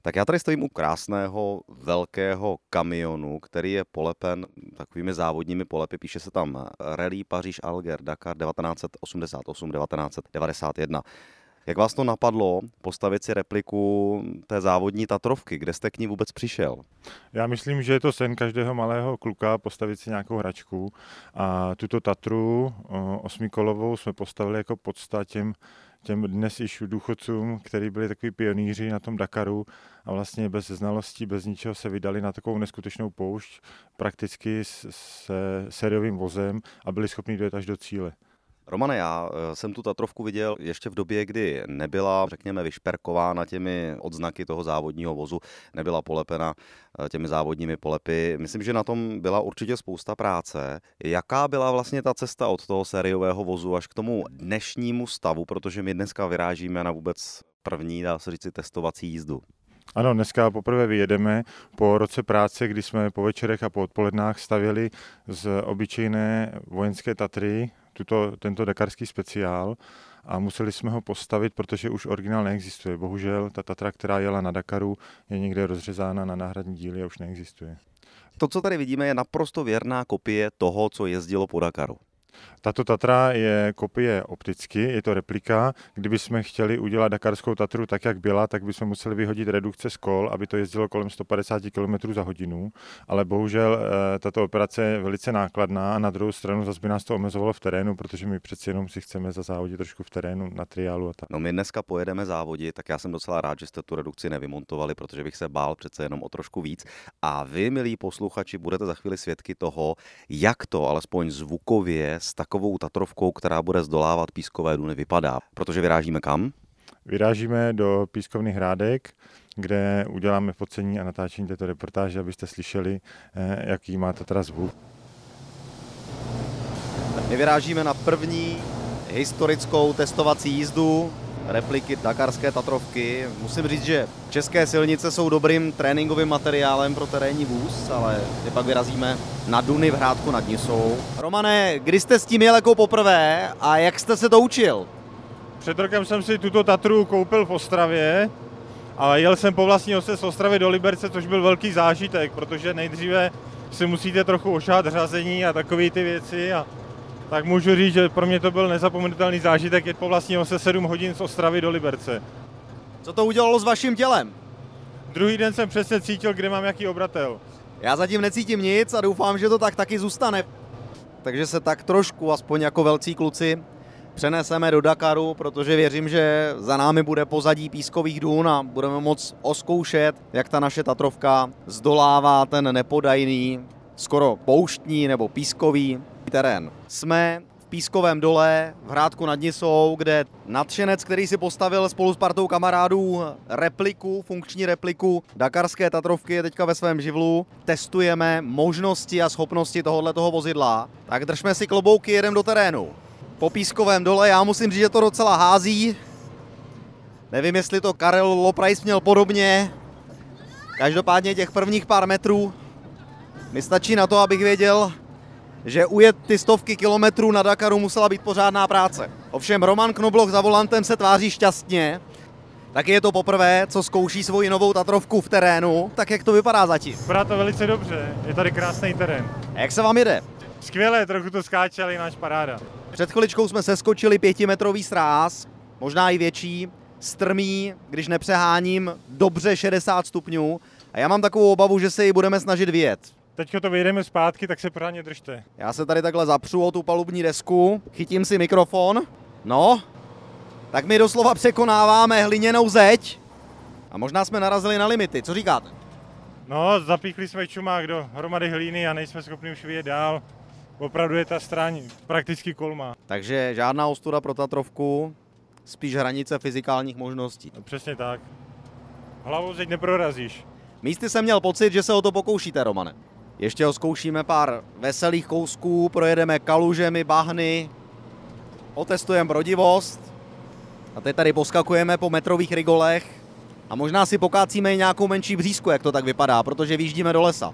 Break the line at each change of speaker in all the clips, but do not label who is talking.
Tak já tady stojím u krásného velkého kamionu, který je polepen takovými závodními polepy. Píše se tam Rallye Paříž Alger Dakar 1988-1991. Jak vás to napadlo postavit si repliku té závodní Tatrovky? Kde jste k ní vůbec přišel?
Já myslím, že je to sen každého malého kluka postavit si nějakou hračku. A tuto Tatru osmikolovou jsme postavili jako podsta těm dnes již důchodcům, kteří byli takový pionýři na tom Dakaru a vlastně bez znalostí, bez ničeho se vydali na takovou neskutečnou poušť, prakticky se sériovým vozem a byli schopni dojet až do cíle.
Romane, já jsem tu Tatrovku viděl ještě v době, kdy nebyla, řekněme, vyšperkována těmi odznaky toho závodního vozu, nebyla polepena těmi závodními polepy. Myslím, že na tom byla určitě spousta práce. Jaká byla vlastně ta cesta od toho sériového vozu až k tomu dnešnímu stavu, protože my dneska vyrážíme na vůbec první, dá se říct, testovací jízdu?
Ano, dneska poprvé vyjedeme po roce práce, kdy jsme po večerech a po odpolednách stavěli z obyčejné vojenské Tatry tento dakarský speciál a museli jsme ho postavit, protože už originál neexistuje. Bohužel ta Tatra, která jela na Dakaru, je někde rozřezána na náhradní díly a už neexistuje.
To, co tady vidíme, je naprosto věrná kopie toho, co jezdilo po Dakaru.
Tato Tatra je kopie opticky, je to replika. Kdybychom chtěli udělat dakarskou Tatru tak, jak byla, tak bychom museli vyhodit redukce z kol, aby to jezdilo kolem 150 km za hodinu. Ale bohužel tato operace je velice nákladná a na druhou stranu zase by nás to omezovalo v terénu, protože my přeci jenom si chceme zazávodit trošku v terénu, na triálu a tak.
No my dneska pojedeme závodit, tak já jsem docela rád, že jste tu redukci nevymontovali, protože bych se bál přece jenom o trošku víc. A vy, milí posluchači, budete za chvíli svědky toho, jak to alespoň zvukově s takovou Tatrovkou, která bude zdolávat pískové duny, vypadá. Protože vyrážíme kam?
Vyrážíme do pískovných Hrádek, kde uděláme focení a natáčení této reportáže, abyste slyšeli, jaký má Tatra zvuk.
My vyrážíme na první historickou testovací jízdu repliky dakarské Tatrovky. Musím říct, že české silnice jsou dobrým tréninkovým materiálem pro terénní vůz, ale my pak vyrazíme na Duny v Hrádku nad Nisou. Romane, kdy jste s tím jel jako poprvé a jak jste se to učil?
Před rokem jsem si tuto Tatru koupil v Ostravě a jel jsem po vlastní ose z Ostravy do Liberce, což byl velký zážitek, protože nejdříve si musíte trochu ošát řazení a takové ty věci a tak můžu říct, že pro mě to byl nezapomenutelný zážitek jet po vlastní ose 7 hodin z Ostravy do Liberce.
Co to udělalo s vaším tělem?
Druhý den jsem přesně cítil, kde mám jaký obratel.
Já zatím necítím nic a doufám, že to tak taky zůstane. Takže se tak trošku, aspoň jako velcí kluci, přeneseme do Dakaru, protože věřím, že za námi bude pozadí pískových dun a budeme moct oskoušet, jak ta naše Tatrovka zdolává ten nepodajný, skoro pouštní nebo pískový terén. Jsme v Pískovém dole v Hrádku nad Nisou, kde nadšenec, který si postavil spolu s partou kamarádů repliku, funkční repliku dakarské Tatrovky, je teďka ve svém živlu. Testujeme možnosti a schopnosti tohoto vozidla. Tak držme si klobouky, jedem do terénu. Po Pískovém dole já musím říct, že to docela hází. Nevím, jestli to Karel Loprais měl podobně. Každopádně těch prvních pár metrů mi stačí na to, abych věděl, že ujet ty stovky kilometrů na Dakaru musela být pořádná práce. Ovšem Roman Knobloch za volantem se tváří šťastně. Taky je to poprvé, co zkouší svoji novou Tatrovku v terénu. Tak jak to vypadá zatím?
Vypadá to velice dobře, je tady krásný terén.
A jak se vám jede?
Skvěle, trochu to skáče, ale náš paráda.
Před chviličkou jsme seskočili 5metrový sráz, možná i větší, strmý, když nepřeháním, dobře 60 stupňů. A já mám takovou obavu, že se ji budeme snažit vyjet.
Teďko to vyjedeme zpátky, tak se pořádně držte.
Já se tady takhle zapřu o tu palubní desku, chytím si mikrofon. No, tak my doslova překonáváme hliněnou zeď. A možná jsme narazili na limity, co říkáte?
No, zapíchli jsme čumák do hromady hlíny a nejsme schopni už vyjet dál. Opravdu je ta stráň prakticky kolma.
Takže žádná ostuda pro Tatrovku, spíš hranice fyzikálních možností.
No, přesně tak. Hlavou zeď neprorazíš.
Místy jsem měl pocit, že se o to pokoušíte, Romane. Ještě ho zkoušíme pár veselých kousků, projedeme kalužemi, bahny, otestujeme brodivost a teď tady poskakujeme po metrových rigolech a možná si pokácíme i nějakou menší břízku, jak to tak vypadá, protože vyjíždíme do lesa.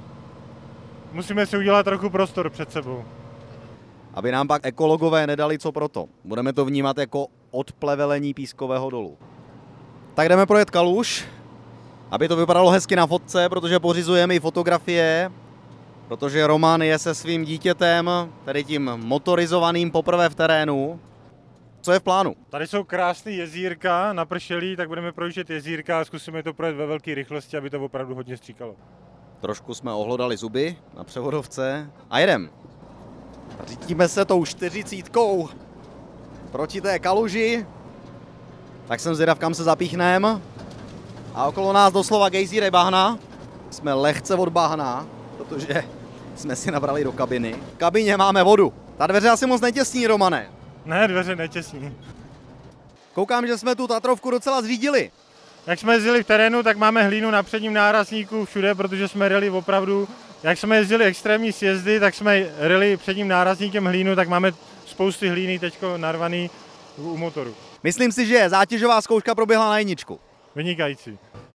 Musíme si udělat trochu prostor před sebou.
Aby nám pak ekologové nedali co proto. Budeme to vnímat jako odplevelení pískového dolu. Tak jdeme projet kaluž. aby to vypadalo hezky na fotce, protože pořizujeme i fotografie, protože Roman je se svým dítětem, tedy tím motorizovaným poprvé v terénu. Co je v plánu?
Tady jsou krásný jezírka, napršelí, tak budeme projíždět jezírka a zkusíme to projet ve velké rychlosti, aby to opravdu hodně stříkalo.
Trošku jsme ohlodali zuby na převodovce a jedem. Řítíme se tou 40 proti té kaluži. Tak jsem zvědav, kam se zapíchnem. A okolo nás doslova gejzíry bahna. Jsme lehce od bahna, protože jsme si nabrali do kabiny. V kabině máme vodu. Ta dveře asi moc netěsní, Romane.
Ne, dveře netěsní.
Koukám, že jsme tu Tatrovku docela zřídili.
Jak jsme jezdili v terénu, tak máme hlínu na předním nárazníku všude, protože jsme ryli opravdu, jak jsme jezdili extrémní sjezdy, tak jsme ryli předním nárazníkem hlínu, tak máme spousty hlíny teďko narvaný u motoru.
Myslím si, že zátěžová zkouška proběhla na jedničku.
Vynikající.